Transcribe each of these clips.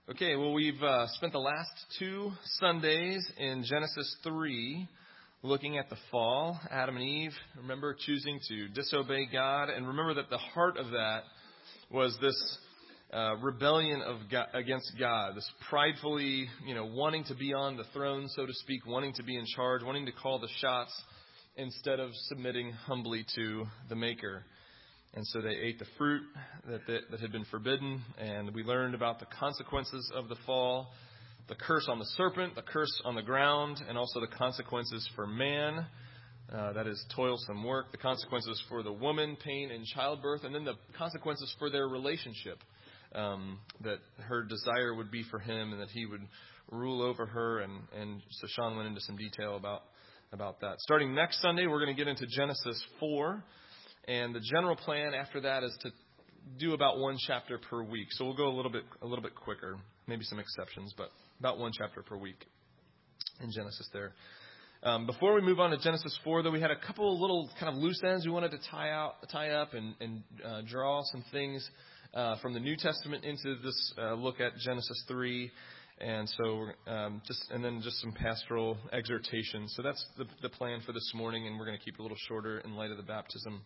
Okay, well, we've spent the last 2 Sundays in Genesis 3 looking at the fall, Adam and Eve. Remember, choosing to disobey God. And remember that the heart of that was this rebellion of God, against God, this pridefully, wanting to be on the throne, so to speak, wanting to be in charge, wanting to call the shots instead of submitting humbly to the Maker. And so they ate the fruit that had been forbidden, and we learned about the consequences of the fall, the curse on the serpent, the curse on the ground, and also the consequences for man, that is toilsome work, the consequences for the woman, pain in childbirth, and then the consequences for their relationship, that her desire would be for him and that he would rule over her. And so Sean went into some detail about that. Starting next Sunday, we're going to get into Genesis 4. And the general plan after that is to do about 1 chapter per week. So we'll go a little bit quicker, maybe some exceptions, but about 1 chapter per week in Genesis there. Before we move on to Genesis 4, though, we had a couple of little kind of loose ends we wanted to tie up and draw some things from the New Testament into this look at Genesis 3. And so just some pastoral exhortation. So that's the plan for this morning, and we're going to keep it a little shorter in light of the baptism.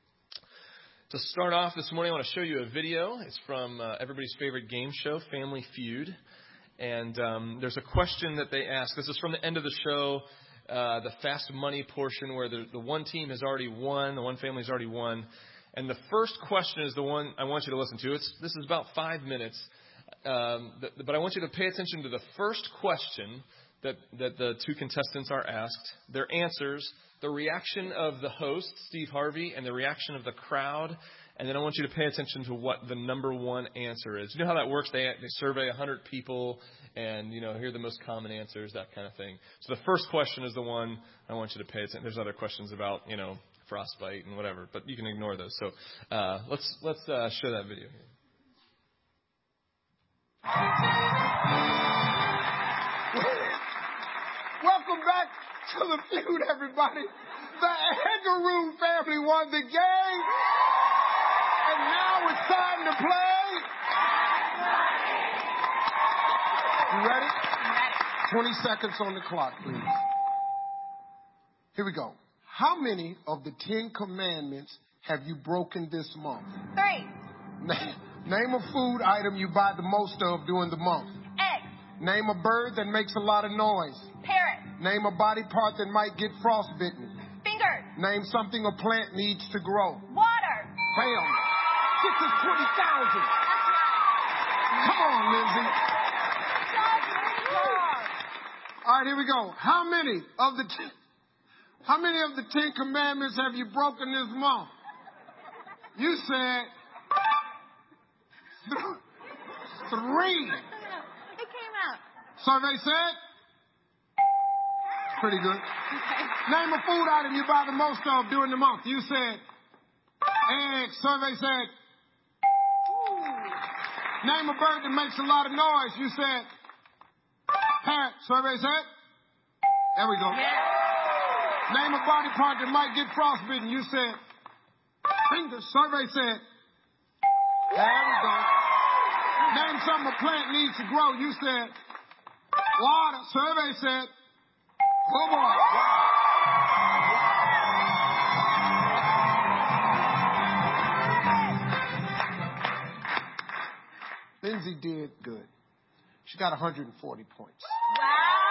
To start off this morning, I want to show you a video. It's from everybody's favorite game show, Family Feud. And there's a question that they ask. This is from the end of the show, the fast money portion where the one team has already won, the one family has already won. And the first question is the one I want you to listen to. This is about 5 minutes. But I want you to pay attention to the first question that the 2 contestants are asked, their answers, the reaction of the host, Steve Harvey, and the reaction of the crowd. And then I want you to pay attention to what the number one answer is. You know how that works? They survey 100 people and, here are the most common answers, that kind of thing. So the first question is the one I want you to pay attention. There's other questions about, frostbite and whatever, but you can ignore those. So let's show that video here. Welcome back to the feud, everybody. The Eggeroom family won the game. And now it's time to play. You ready? 20 seconds on the clock, please. Here we go. How many of the 10 commandments have you broken this month? 3. Name a food item you buy the most of during the month. Egg. Name a bird that makes a lot of noise. Parrot. Name a body part that might get frostbitten. Fingers. Name something a plant needs to grow. Water. Bam. This is 20,000. Come on, Lindsay. All right, here we go. How many of the 10 commandments have you broken this month? You said 3. It came out. Survey said? Pretty good. Name a food item you buy the most of during the month. You said eggs. Survey said. Name a bird that makes a lot of noise. You said parrot. Survey said. There we go. Yeah. Name a body part that might get frostbitten. You said fingers. Survey said. There we go. Name something a plant needs to grow. You said water. Survey said. Oh, boy. Lindsay did good. She got 140 points. Wow.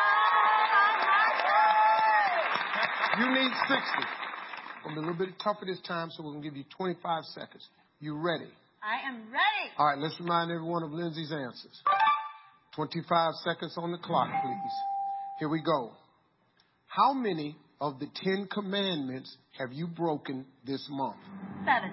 You need 60. It's going to be a little bit tougher this time, so we're going to give you 25 seconds. You ready? I am ready. All right, let's remind everyone of Lindsay's answers. 25 seconds on the clock, please. Here we go. How many of the 10 commandments have you broken this month? 7.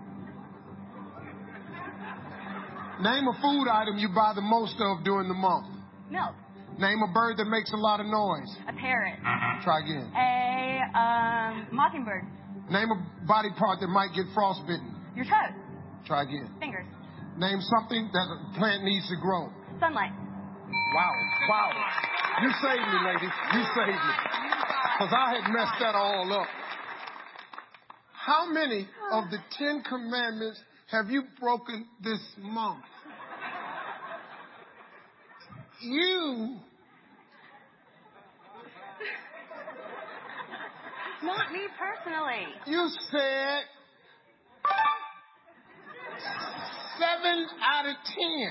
Name a food item you buy the most of during the month. Milk. Name a bird that makes a lot of noise. A parrot. Try again. A mockingbird. Name a body part that might get frostbitten. Your toes. Try again. Fingers. Name something that a plant needs to grow. Sunlight. Wow. You saved me, lady. You saved me. Because I had messed that all up. How many of the 10 commandments have you broken this month? you. Not me personally. You said 7 out of 10.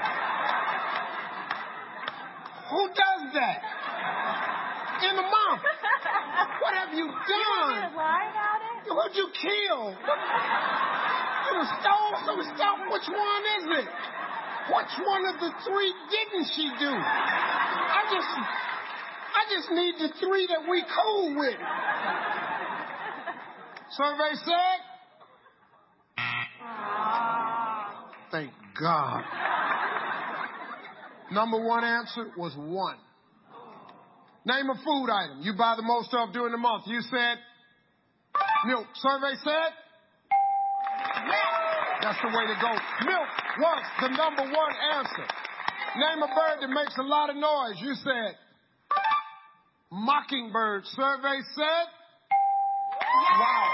Who does that? In a month. What have you You want me done? to lie about it? Who'd you kill? You done stole some stuff. Which one is it? Which one of the 3 didn't she do? I just need the 3 that we cool with. Survey said? Thank God. Number 1 answer was 1. Name a food item you buy the most of during the month. You said milk. Survey said? That's the way to go. Milk was the number 1 answer. Name a bird that makes a lot of noise. You said mockingbird. Survey said? Wow.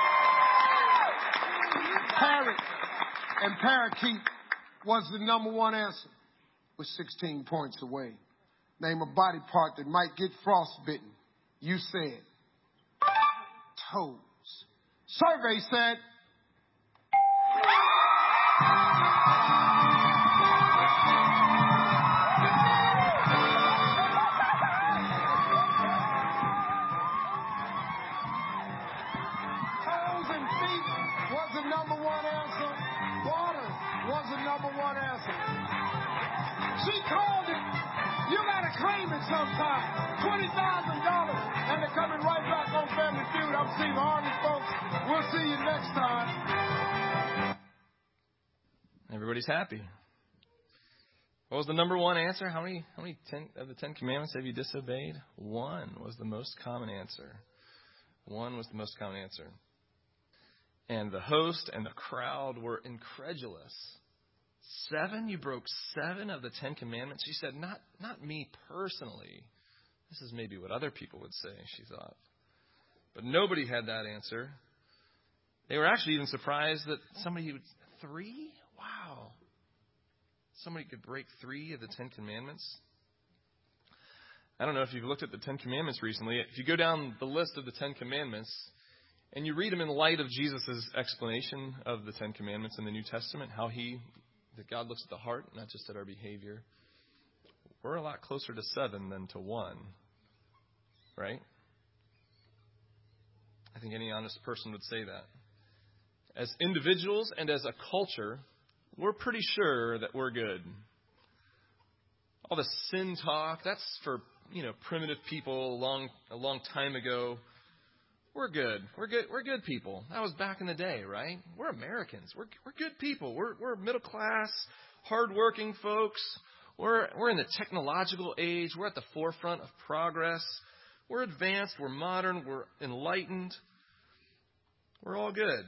Parrot and parakeet was the number 1 answer. With 16 points away. Name a body part that might get frostbitten. You said toes. Survey said toes and feet was the number 1 answer. Water was the number 1 answer. She called it. You gotta claim it sometime. $20,000. And they're coming right back on Family Feud. I'm Steve Harvey, folks. We'll see you next time. Everybody's happy. What was the number 1 answer? How many of the 10 commandments have you disobeyed? 1 was the most common answer. 1 was the most common answer. And the host and the crowd were incredulous. 7? You broke 7 of the 10 commandments? She said, not me personally. This is maybe what other people would say, she thought. But nobody had that answer. They were actually even surprised that somebody would... 3? Wow. Somebody could break 3 of the 10 commandments. I don't know if you've looked at the 10 commandments recently. If you go down the list of the 10 commandments and you read them in light of Jesus' explanation of the 10 commandments in the New Testament, that God looks at the heart, not just at our behavior, we're a lot closer to 7 than to 1. Right? I think any honest person would say that. As individuals and as a culture, we're pretty sure that we're good. All the sin talk, that's for, primitive people a long time ago. We're good. We're good people. That was back in the day, right? We're Americans. We're good people. We're middle class, hardworking folks. We're in the technological age. We're at the forefront of progress. We're advanced. We're modern. We're enlightened. We're all good.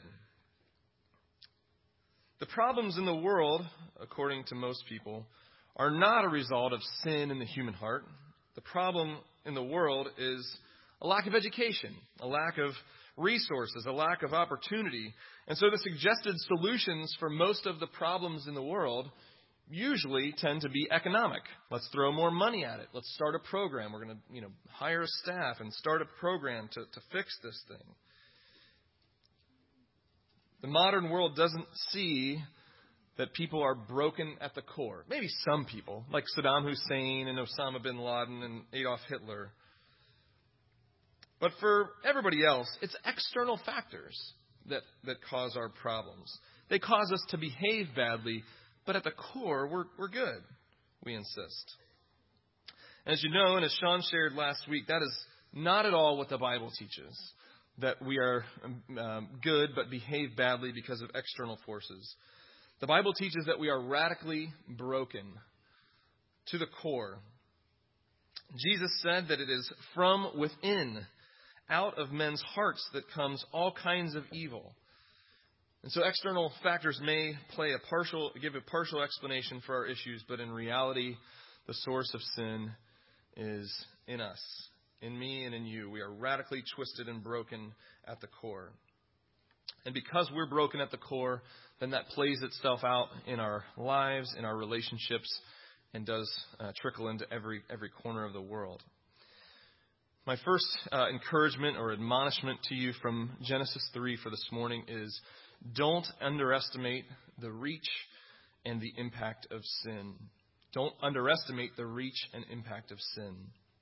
The problems in the world, according to most people, are not a result of sin in the human heart. The problem in the world is a lack of education, a lack of resources, a lack of opportunity. And so the suggested solutions for most of the problems in the world usually tend to be economic. Let's throw more money at it. Let's start a program. We're going to, hire a staff and start a program to fix this thing. The modern world doesn't see that people are broken at the core. Maybe some people, like Saddam Hussein and Osama bin Laden and Adolf Hitler. But for everybody else, it's external factors that cause our problems. They cause us to behave badly, but at the core, we're good, we insist. As you know, and as Sean shared last week, that is not at all what the Bible teaches, that we are good but behave badly because of external forces. The Bible teaches that we are radically broken to the core. Jesus said that it is from within, out of men's hearts, that comes all kinds of evil. And so external factors may give a partial explanation for our issues, but in reality, the source of sin is in us, in me and in you. We are radically twisted and broken at the core. And because we're broken at the core, then that plays itself out in our lives, in our relationships, and does trickle into every corner of the world. My first encouragement or admonishment to you from Genesis 3 for this morning is don't underestimate the reach and the impact of sin. Don't underestimate the reach and impact of sin.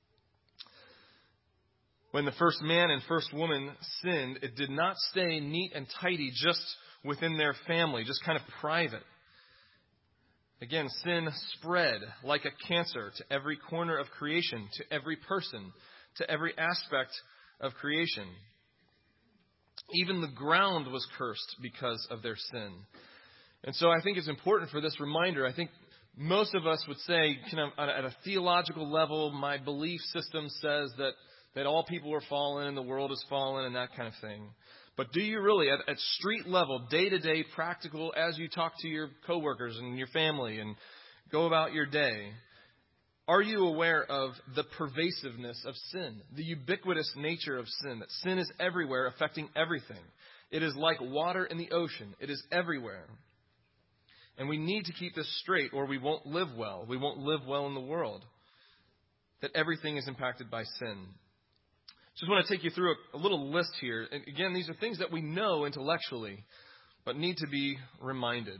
When the first man and first woman sinned, it did not stay neat and tidy just within their family, just kind of private. Again, sin spread like a cancer to every corner of creation, to every person, to every aspect of creation. Even the ground was cursed because of their sin. And so I think it's important for this reminder. I think most of us would say, at a theological level, my belief system says that all people are fallen and the world is fallen and that kind of thing. But do you really, at street level, day-to-day, practical, as you talk to your coworkers and your family and go about your day, are you aware of the pervasiveness of sin, the ubiquitous nature of sin, that sin is everywhere, affecting everything? It is like water in the ocean. It is everywhere. And we need to keep this straight or we won't live well. We won't live well in the world. That everything is impacted by sin. Just want to take you through a little list here. And again, these are things that we know intellectually, but need to be reminded.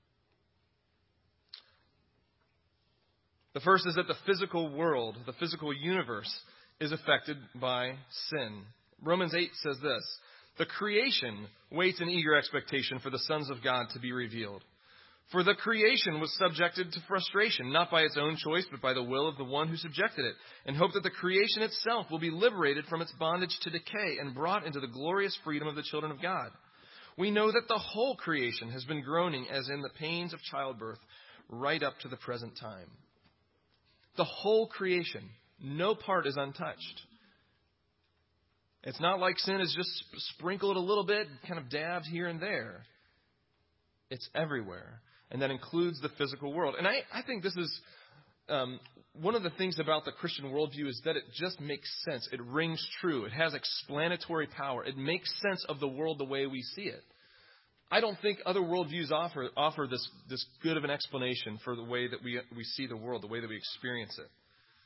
The first is that the physical world, the physical universe, is affected by sin. Romans 8 says this: the creation waits in eager expectation for the sons of God to be revealed. For the creation was subjected to frustration, not by its own choice, but by the will of the one who subjected it, and hope that the creation itself will be liberated from its bondage to decay and brought into the glorious freedom of the children of God. We know that the whole creation has been groaning as in the pains of childbirth right up to the present time. The whole creation, no part is untouched. It's not like sin is just sprinkled a little bit, kind of dabbed here and there. It's everywhere. And that includes the physical world. And I think this is one of the things about the Christian worldview is that it just makes sense. It rings true. It has explanatory power. It makes sense of the world the way we see it. I don't think other worldviews offer this good of an explanation for the way that we see the world, the way that we experience it.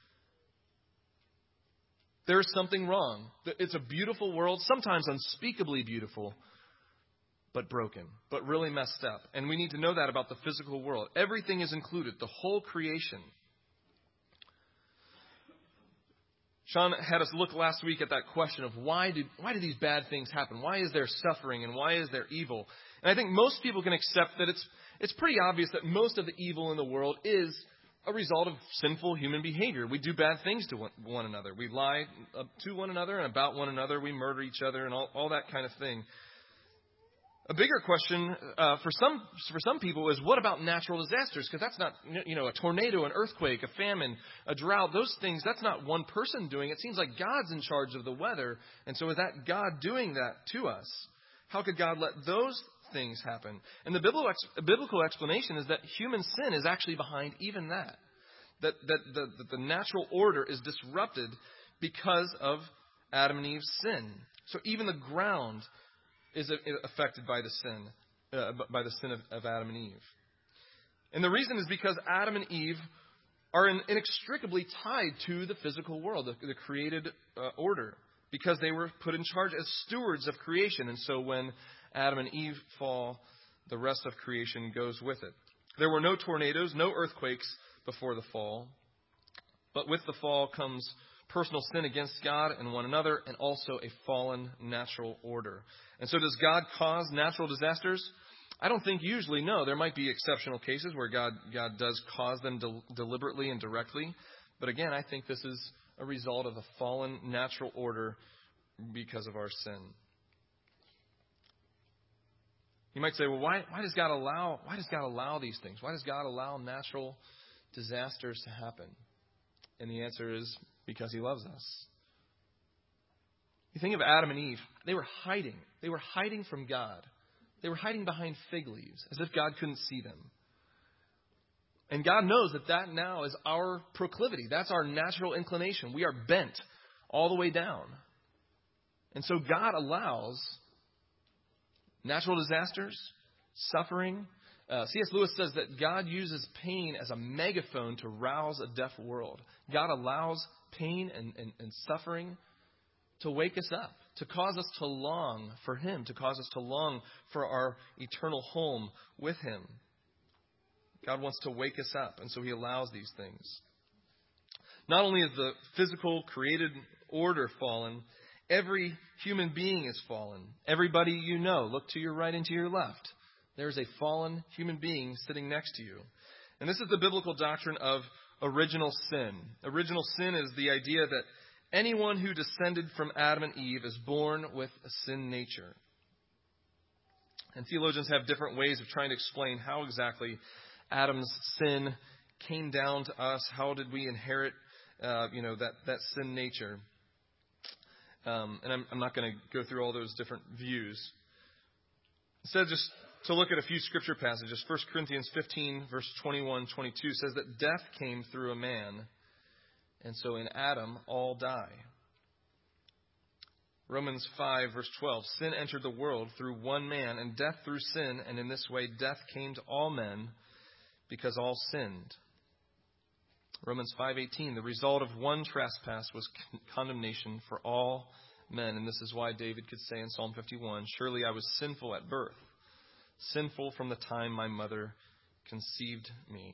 There's something wrong. It's a beautiful world, sometimes unspeakably beautiful, but broken, but really messed up. And we need to know that about the physical world. Everything is included, the whole creation. Sean had us look last week at that question of why do these bad things happen? Why is there suffering and why is there evil? And I think most people can accept that it's pretty obvious that most of the evil in the world is a result of sinful human behavior. We do bad things to one another. We lie to one another and about one another. We murder each other and all that kind of thing. A bigger question for some people is, what about natural disasters? Because that's not, a tornado, an earthquake, a famine, a drought. Those things, that's not one person doing it. It seems like God's in charge of the weather. And so is that God doing that to us? How could God let those things happen? And the biblical explanation is that human sin is actually behind even that. That the natural order is disrupted because of Adam and Eve's sin. So even the ground is affected by the sin of Adam and Eve. And the reason is because Adam and Eve are inextricably tied to the physical world, the created order, because they were put in charge as stewards of creation. And so when Adam and Eve fall, the rest of creation goes with it. There were no tornadoes, no earthquakes before the fall. But with the fall comes personal sin against God and one another, and also a fallen natural order. And so does God cause natural disasters? I don't think usually, no. There might be exceptional cases where God does cause them deliberately and directly. But again, I think this is a result of a fallen natural order because of our sin. You might say, well, why does God allow these things? Why does God allow natural disasters to happen? And the answer is because He loves us. You think of Adam and Eve. They were hiding. They were hiding from God. They were hiding behind fig leaves as if God couldn't see them. And God knows that now is our proclivity. That's our natural inclination. We are bent all the way down. And so God allows natural disasters, suffering, C.S. Lewis says that God uses pain as a megaphone to rouse a deaf world. God allows pain and suffering to wake us up, to cause us to long for Him, to cause us to long for our eternal home with Him. God wants to wake us up, and so He allows these things. Not only is the physical created order fallen, every human being is fallen. Everybody you know, look to your right and to your left. There is a fallen human being sitting next to you. And this is the biblical doctrine of original sin. Original sin is the idea that anyone who descended from Adam and Eve is born with a sin nature. And theologians have different ways of trying to explain how exactly Adam's sin came down to us. How did we inherit, that sin nature? And I'm not going to go through all those different views. Instead, just to look at a few scripture passages. 1 Corinthians 15, verse 21, 22 says that death came through a man, and so in Adam all die. Romans 5, verse 12, sin entered the world through one man, and death through sin, and in this way death came to all men because all sinned. Romans 5:18, the result of one trespass was condemnation for all men, and this is why David could say in Psalm 51, surely I was sinful at birth, sinful from the time my mother conceived me.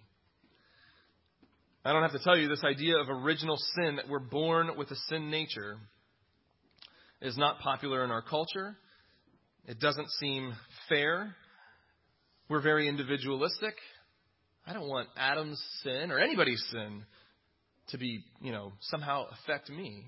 I don't have to tell you, this idea of original sin, that we're born with a sin nature, is not popular in our culture. It doesn't seem fair. We're very individualistic. I don't want Adam's sin or anybody's sin to be, somehow affect me.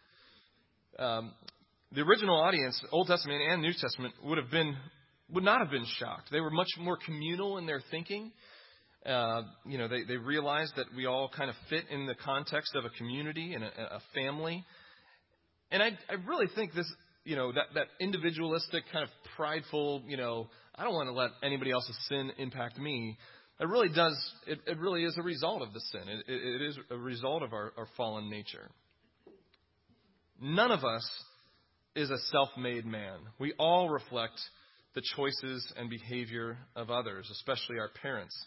The original audience, Old Testament and New Testament, would not have been shocked. They were much more communal in their thinking. They realized that we all kind of fit in the context of a community and a family. And I really think this, that individualistic kind of prideful, I don't want to let anybody else's sin impact me. It really does. It really is a result of the sin. It is a result of our fallen nature. None of us is a self-made man. We all reflect the choices and behavior of others, especially our parents.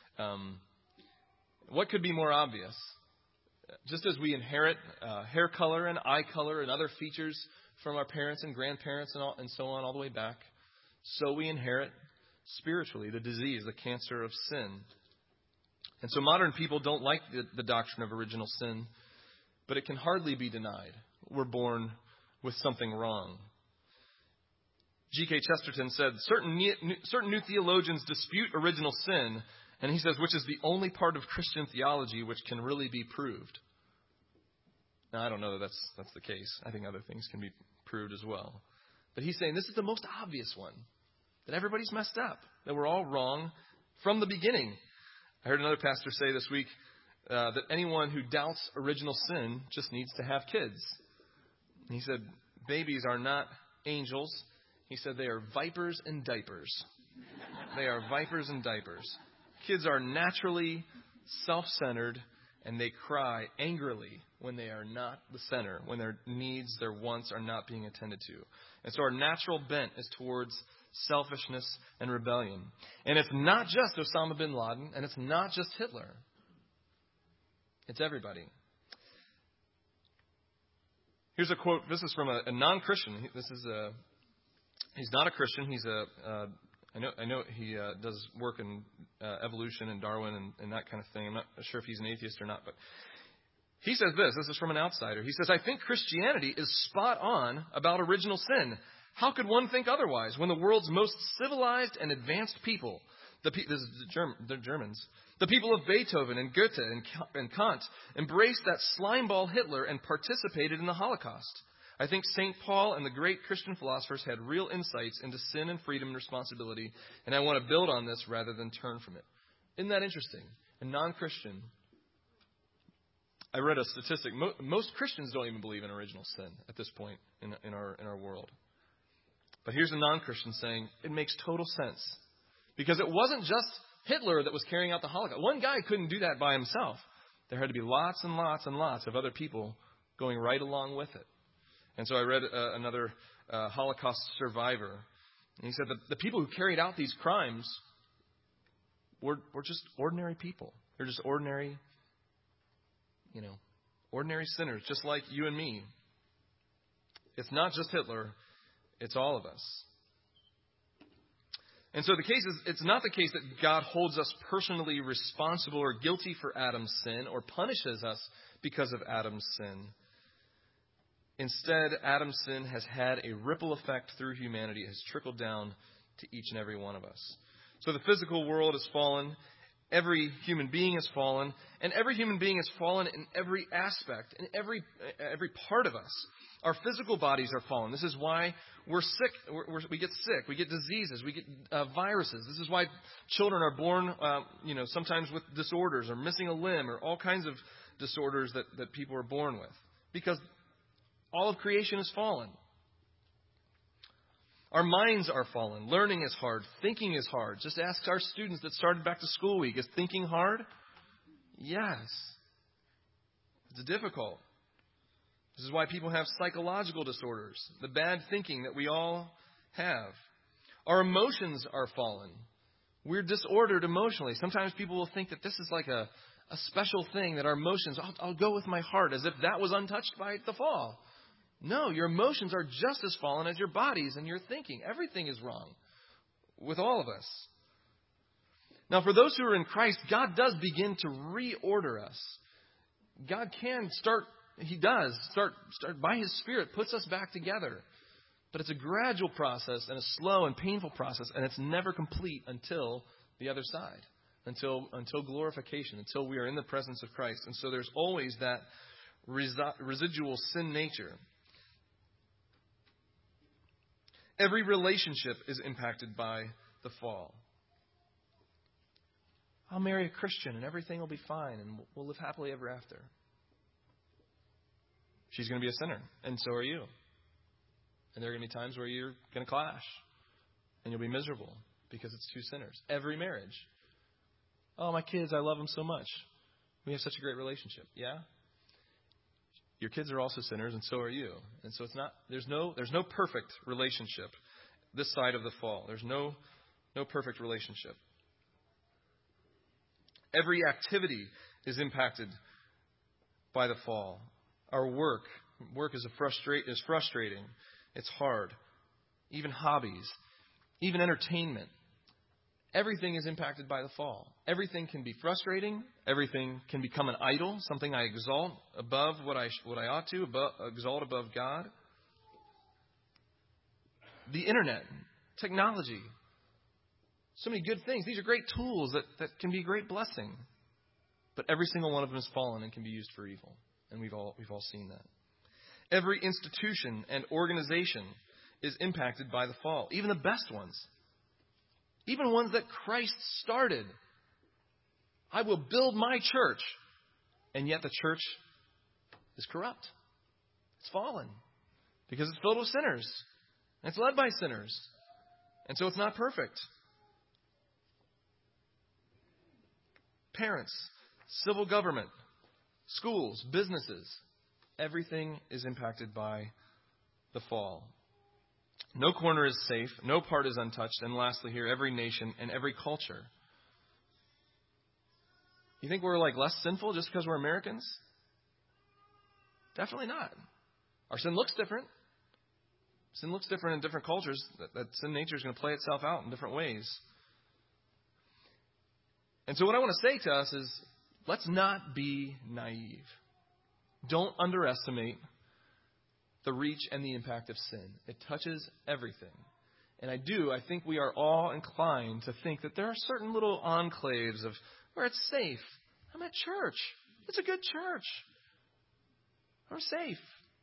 What could be more obvious? Just as we inherit hair color and eye color and other features from our parents and grandparents and so on all the way back, so we inherit spiritually the disease, the cancer of sin. And so modern people don't like the doctrine of original sin, but it can hardly be denied. We're born with something wrong. G.K. Chesterton said, certain new theologians dispute original sin, and he says, which is the only part of Christian theology which can really be proved. Now, I don't know that that's the case. I think other things can be proved as well. But he's saying this is the most obvious one, that everybody's messed up, that we're all wrong from the beginning. I heard another pastor say this week that anyone who doubts original sin just needs to have kids. And he said, babies are not angels. He said they are vipers in diapers. They are vipers in diapers. Kids are naturally self-centered, and they cry angrily when they are not the center, when their needs, their wants are not being attended to. And so our natural bent is towards selfishness and rebellion. And it's not just Osama bin Laden, and it's not just Hitler. It's everybody. Here's a quote. This is from a non-Christian. He's not a Christian. He's I know he does work in evolution and Darwin and that kind of thing. I'm not sure if he's an atheist or not, but he says this. This is from an outsider. He says, I think Christianity is spot on about original sin. How could one think otherwise when the world's most civilized and advanced people, the Germans, the people of Beethoven and Goethe and Kant embraced that slimeball Hitler and participated in the Holocaust? I think St. Paul and the great Christian philosophers had real insights into sin and freedom and responsibility, and I want to build on this rather than turn from it. Isn't that interesting? A non-Christian. I read a statistic. Most Christians don't even believe in original sin at this point in our world. But here's a non-Christian saying it makes total sense. Because it wasn't just Hitler that was carrying out the Holocaust. One guy couldn't do that by himself. There had to be lots and lots and lots of other people going right along with it. And so I read another Holocaust survivor. And he said the people who carried out these crimes we're just ordinary people. They're just ordinary, ordinary sinners, just like you and me. It's not just Hitler. It's all of us. And so the case is, it's not the case that God holds us personally responsible or guilty for Adam's sin or punishes us because of Adam's sin. Instead, Adam's sin has had a ripple effect through humanity. It has trickled down to each and every one of us. So the physical world has fallen. Every human being has fallen. And every human being has fallen in every aspect, in every part of us. Our physical bodies are fallen. This is why we're sick. We get sick. We get diseases. We get viruses. This is why children are born, sometimes with disorders or missing a limb or all kinds of disorders that people are born with. Because all of creation is fallen. Our minds are fallen. Learning is hard. Thinking is hard. Just ask our students that started back to school week. Is thinking hard? Yes. It's difficult. This is why people have psychological disorders, the bad thinking that we all have. Our emotions are fallen. We're disordered emotionally. Sometimes people will think that this is like a special thing, that our emotions, I'll go with my heart, as if that was untouched by the fall. No, your emotions are just as fallen as your bodies and your thinking. Everything is wrong with all of us. Now, for those who are in Christ, God does begin to reorder us. God can start. He does start by His Spirit, puts us back together. But it's a gradual process and a slow and painful process, and it's never complete until the other side, until glorification, until we are in the presence of Christ. And so there's always that residual sin nature. Every relationship is impacted by the fall. I'll marry a Christian and everything will be fine and we'll live happily ever after. She's going to be a sinner, and so are you. And there are going to be times where you're going to clash, and you'll be miserable because it's two sinners. Every marriage. Oh, my kids, I love them so much. We have such a great relationship. Yeah? Your kids are also sinners, and so are you. And so it's not. There's no perfect relationship this side of the fall. There's no perfect relationship. Every activity is impacted by the fall. Our work is frustrating. It's hard. Even hobbies, even entertainment. Everything is impacted by the fall. Everything can be frustrating. Everything can become an idol, something I exalt above what I ought to, exalt above God. The internet, technology, so many good things. These are great tools that can be a great blessing. But every single one of them is fallen and can be used for evil. And we've all seen that. Every institution and organization is impacted by the fall. Even the best ones. Even ones that Christ started. I will build my church. And yet the church is corrupt. It's fallen. Because it's filled with sinners. And it's led by sinners. And so it's not perfect. Parents, civil government, schools, businesses, everything is impacted by the fall. No corner is safe. No part is untouched. And lastly here, every nation and every culture. You think we're less sinful just because we're Americans? Definitely not. Our sin looks different. Sin looks different in different cultures. That sin nature is going to play itself out in different ways. And so what I want to say to us is, let's not be naive. Don't underestimate the reach and the impact of sin. It touches everything. And I think we are all inclined to think that there are certain little enclaves of where it's safe. I'm at church. It's a good church. We're safe.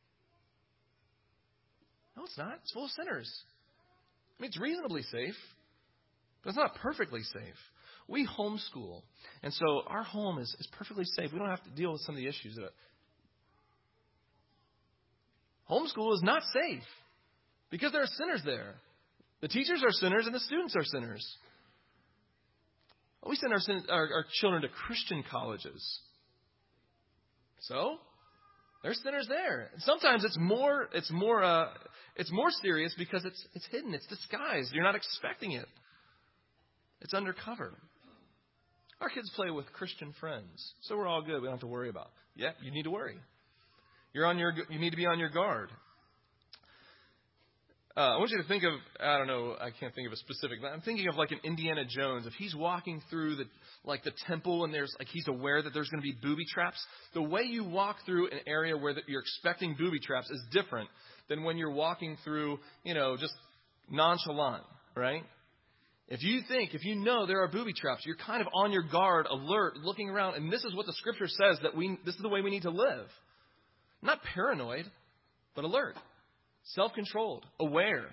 No, it's not. It's full of sinners. I mean, it's reasonably safe, but it's not perfectly safe. We homeschool. And so our home is perfectly safe. We don't have to deal with some of the issues that homeschool is not safe because there are sinners there. The teachers are sinners and the students are sinners. We send our children to Christian colleges. So there's sinners there. And sometimes it's more serious because it's hidden, it's disguised. You're not expecting it. It's undercover. Our kids play with Christian friends, so we're all good. We don't have to worry about it. Yeah, you need to worry. You need to be on your guard. I want you to think of, I don't know, I can't think of a specific, but I'm thinking of like an Indiana Jones. If he's walking through the temple and there's he's aware that there's going to be booby traps, the way you walk through an area where you're expecting booby traps is different than when you're walking through, just nonchalant, right? If you know there are booby traps, you're kind of on your guard, alert, looking around, and this is what the scripture says this is the way we need to live. Not paranoid, but alert. Self-controlled, aware.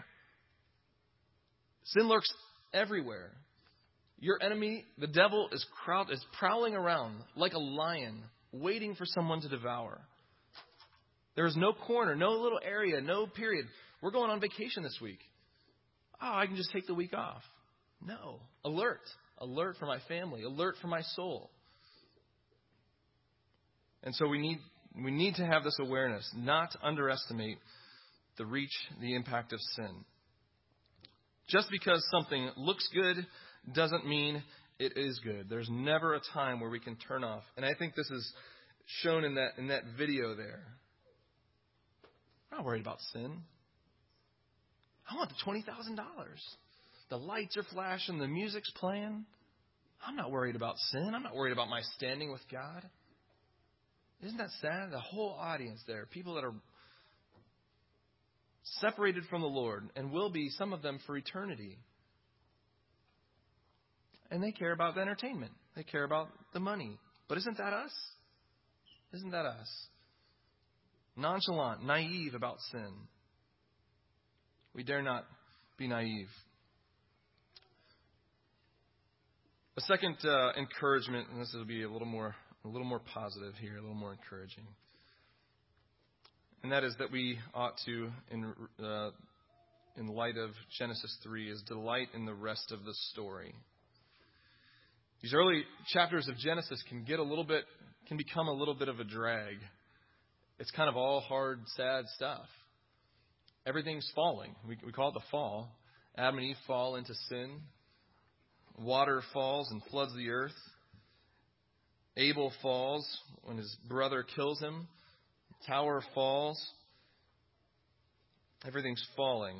Sin lurks everywhere. Your enemy, the devil, is prowling around like a lion, waiting for someone to devour. There is no corner, no little area, no period. We're going on vacation this week. Oh, I can just take the week off. No. Alert. Alert for my family. Alert for my soul. And so we need to have this awareness, not to underestimate the reach, the impact of sin. Just because something looks good doesn't mean it is good. There's never a time where we can turn off. And I think this is shown in that video there. I'm not worried about sin. I want the $20,000. The lights are flashing, the music's playing. I'm not worried about sin. I'm not worried about my standing with God. Isn't that sad? The whole audience there, people that are separated from the Lord and will be, some of them, for eternity. And they care about the entertainment. They care about the money. But isn't that us? Isn't that us? Nonchalant, naive about sin. We dare not be naive. A second encouragement, and this will be a little more positive here, a little more encouraging. And that is that we ought to, in light of Genesis 3, is delight in the rest of the story. These early chapters of Genesis can become a little bit of a drag. It's kind of all hard, sad stuff. Everything's falling. We call it the fall. Adam and Eve fall into sin. Water falls and floods the earth. Abel falls when his brother kills him. Tower falls. Everything's falling.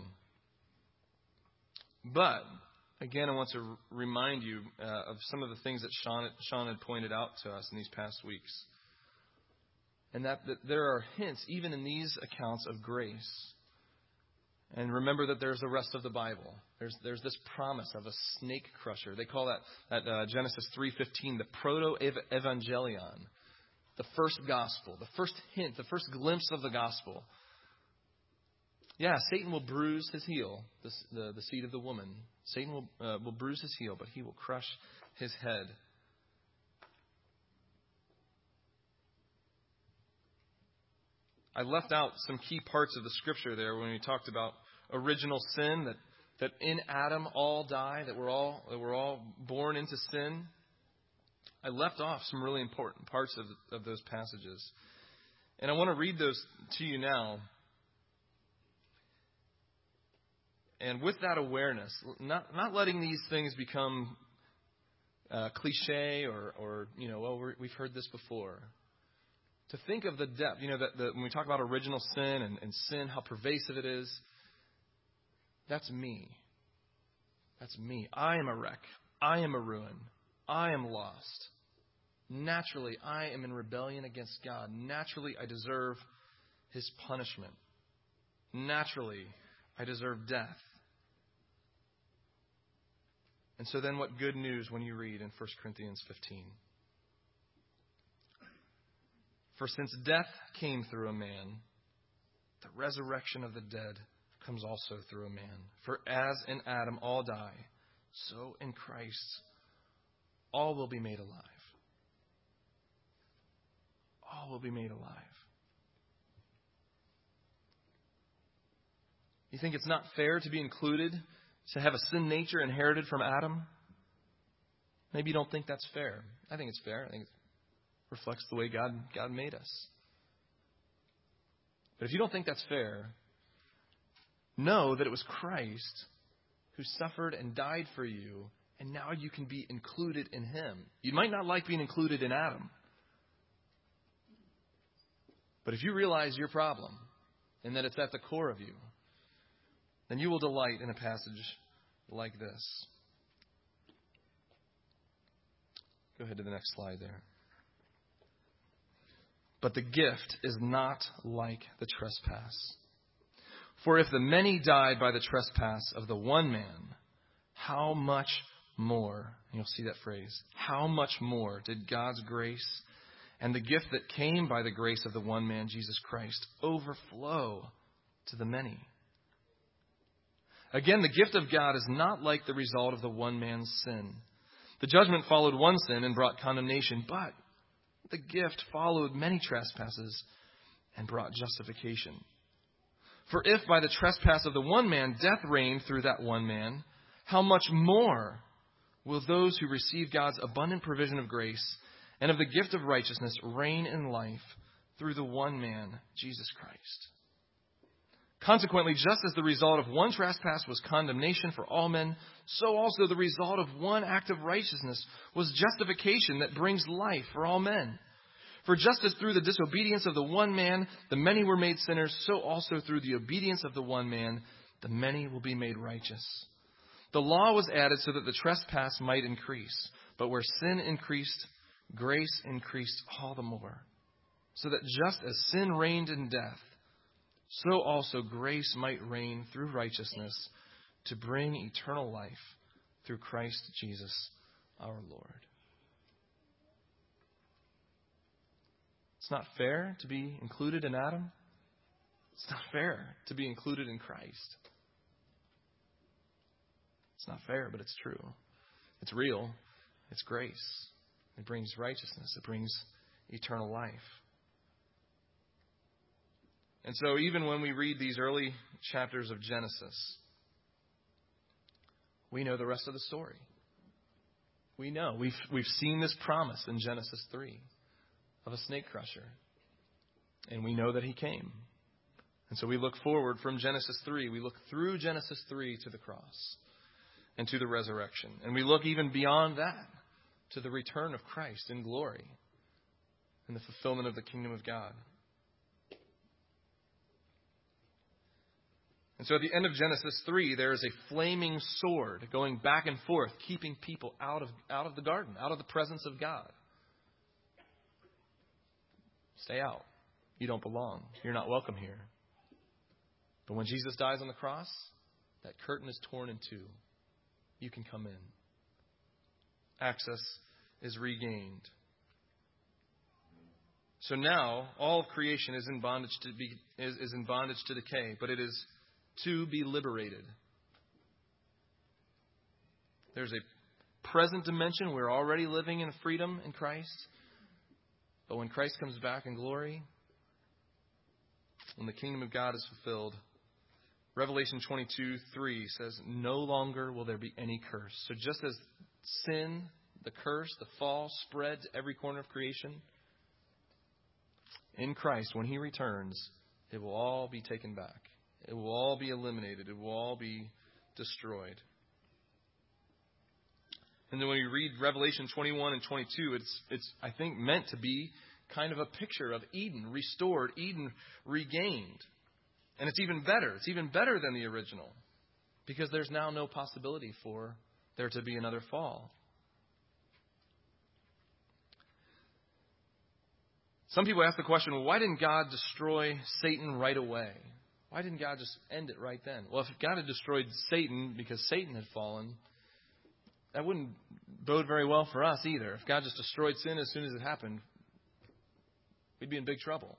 But, again, I want to remind you of some of the things that Sean had pointed out to us in these past weeks. And that there are hints, even in these accounts, of grace. And remember that there's the rest of the Bible. There's this promise of a snake crusher. They call that Genesis 3:15, the proto-evangelion. The first gospel, the first hint, the first glimpse of the gospel. Yeah, Satan will bruise his heel, the seed of the woman. Satan will bruise his heel, but he will crush his head. I left out some key parts of the scripture there when we talked about original sin, that in Adam all die, that we're all born into sin. I left off some really important parts of those passages. And I want to read those to you now. And with that awareness, not letting these things become cliche or we've heard this before. To think of the depth, that when we talk about original sin and sin, how pervasive it is, that's me. That's me. I am a wreck. I am a ruin. I am lost. Naturally, I am in rebellion against God. Naturally, I deserve His punishment. Naturally, I deserve death. And so then what good news when you read in 1 Corinthians 15. For since death came through a man, the resurrection of the dead comes also through a man. For as in Adam all die, so in Christ all will be made alive. All will be made alive. You think it's not fair to be included, to have a sin nature inherited from Adam? Maybe you don't think that's fair. I think it's fair. I think it reflects the way God made us. But if you don't think that's fair, know that it was Christ who suffered and died for you And now you can be included in him. You might not like being included in Adam. But if you realize your problem and that it's at the core of you, then you will delight in a passage like this. Go ahead to the next slide there. But the gift is not like the trespass. For if the many died by the trespass of the one man, how much more, and you'll see that phrase, how much more did God's grace and the gift that came by the grace of the one man, Jesus Christ, overflow to the many? Again, the gift of God is not like the result of the one man's sin. The judgment followed one sin and brought condemnation, but the gift followed many trespasses and brought justification. For if by the trespass of the one man death reigned through that one man, how much more will those who receive God's abundant provision of grace and of the gift of righteousness reign in life through the one man, Jesus Christ? Consequently, just as the result of one trespass was condemnation for all men, so also the result of one act of righteousness was justification that brings life for all men. For just as through the disobedience of the one man the many were made sinners, so also through the obedience of the one man the many will be made righteous. The law was added so that the trespass might increase, but where sin increased, grace increased all the more. So that just as sin reigned in death, so also grace might reign through righteousness to bring eternal life through Christ Jesus our Lord. It's not fair to be included in Adam. It's not fair to be included in Christ. It's not fair, but it's true. It's real. It's grace. It brings righteousness. It brings eternal life. And so even when we read these early chapters of Genesis, we know the rest of the story. We know. We've seen this promise in Genesis 3 of a snake crusher. And we know that he came. And so we look forward from Genesis 3. We look through Genesis 3 to the cross and to the resurrection. And we look even beyond that to the return of Christ in glory and the fulfillment of the kingdom of God. And so at the end of Genesis 3, there is a flaming sword going back and forth, keeping people out of the garden, out of the presence of God. Stay out. You don't belong. You're not welcome here. But when Jesus dies on the cross, that curtain is torn in two. You can come in. Access is regained. So now all of creation is in bondage to decay, but it is to be liberated. There's a present dimension. We're already living in freedom in Christ. But when Christ comes back in glory, when the kingdom of God is fulfilled, Revelation 22:3 says, no longer will there be any curse. So just as sin, the curse, the fall spread to every corner of creation, in Christ, when he returns, it will all be taken back. It will all be eliminated. It will all be destroyed. And then when you read Revelation 21 and 22, it's I think meant to be kind of a picture of Eden restored, Eden regained. And it's even better. It's even better than the original, because there's now no possibility for there to be another fall. Some people ask the question, well, why didn't God destroy Satan right away? Why didn't God just end it right then? Well, if God had destroyed Satan because Satan had fallen, that wouldn't bode very well for us either. If God just destroyed sin as soon as it happened, we'd be in big trouble.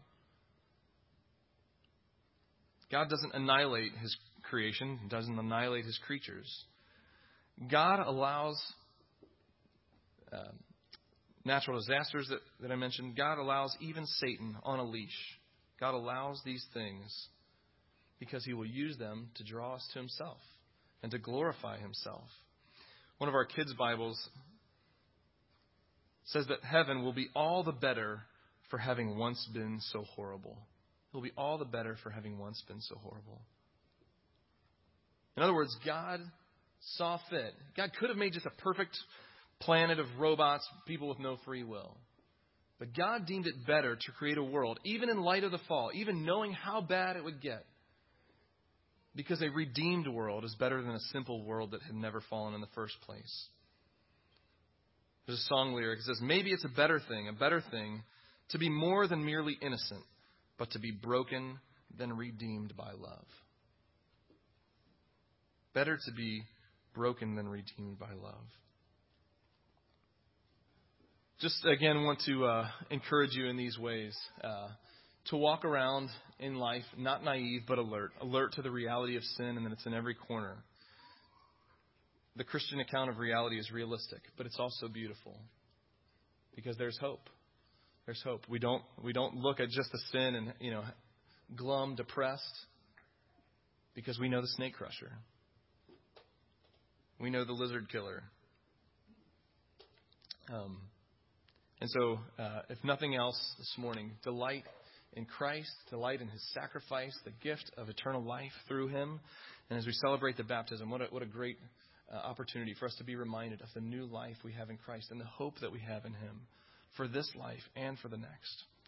God doesn't annihilate his creation, doesn't annihilate his creatures. God allows natural disasters that I mentioned. God allows even Satan on a leash. God allows these things because he will use them to draw us to himself and to glorify himself. One of our kids' Bibles says that heaven will be all the better for having once been so horrible. It will be all the better for having once been so horrible. In other words, God saw fit. God could have made just a perfect planet of robots, people with no free will. But God deemed it better to create a world, even in light of the fall, even knowing how bad it would get. Because a redeemed world is better than a simple world that had never fallen in the first place. There's a song lyric that says, maybe it's a better thing to be more than merely innocent, but to be broken than redeemed by love. Better to be broken than redeemed by love. Just again want to encourage you in these ways to walk around in life, not naive, but alert to the reality of sin and that it's in every corner. The Christian account of reality is realistic, but it's also beautiful because there's hope. There's hope. We don't look at just the sin and, glum, depressed, because we know the snake crusher. We know the lizard killer. And so, if nothing else this morning, delight in Christ, delight in His sacrifice, the gift of eternal life through Him. And as we celebrate the baptism, what a great opportunity for us to be reminded of the new life we have in Christ and the hope that we have in Him for this life and for the next.